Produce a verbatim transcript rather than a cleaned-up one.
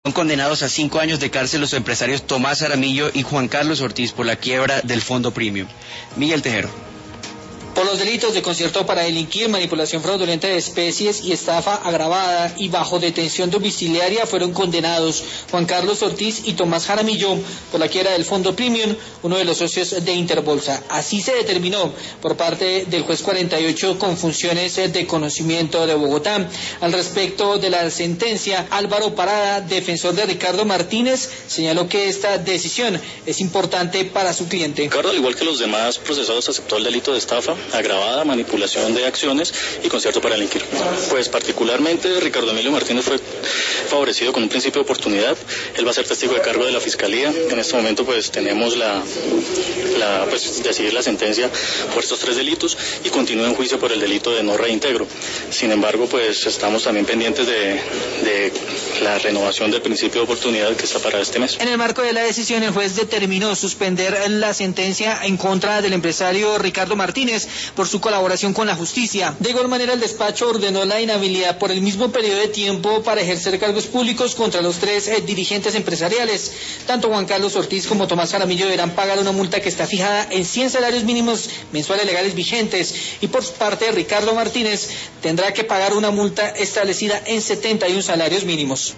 Son condenados a cinco años de cárcel los empresarios Tomás Jaramillo y Juan Carlos Ortiz por la quiebra del Fondo Premium. Miguel Tejero. Por los delitos de concierto para delinquir, manipulación fraudulenta de especies y estafa agravada y bajo detención domiciliaria fueron condenados Juan Carlos Ortiz y Tomás Jaramillo por la quiebra del Fondo Premium, uno de los socios de Interbolsa. Así se determinó por parte del juez cuarenta y ocho con funciones de conocimiento de Bogotá. Al respecto de la sentencia, Álvaro Parada, defensor de Ricardo Martínez, señaló que esta decisión es importante para su cliente. Ricardo, al igual que los demás procesados, aceptó el delito de estafa agravada, manipulación de acciones y concierto para delinquir. Pues particularmente Ricardo Emilio Martínez fue favorecido con un principio de oportunidad. Él va a ser testigo de cargo de la Fiscalía. En este momento pues tenemos la, la pues decidir la sentencia por estos tres delitos y continúa en juicio por el delito de no reintegro. Sin embargo, pues estamos también pendientes de, de la renovación del principio de oportunidad que está para este mes. En el marco de la decisión, el juez determinó suspender la sentencia en contra del empresario Ricardo Martínez por su colaboración con la justicia. De igual manera, el despacho ordenó la inhabilidad por el mismo periodo de tiempo para ejercer cargos públicos contra los tres eh, dirigentes empresariales. Tanto Juan Carlos Ortiz como Tomás Jaramillo deberán pagar una multa que está fijada en cien salarios mínimos mensuales legales vigentes, y por su parte Ricardo Martínez tendrá que pagar una multa establecida en setenta y uno salarios mínimos.